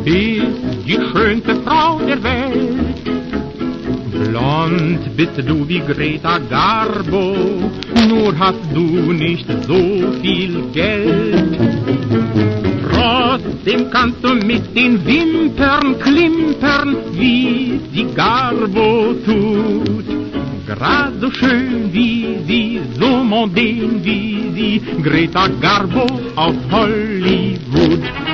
bist die schönste Frau der Welt. Blond bist du wie Greta Garbo, nur hast du nicht so viel Geld. Trotzdem kannst du mit den Wimpern klimpern, wie die Garbo tut. Grad so schön wie sie, so mondän wie sie, Greta Garbo aus Hollywood.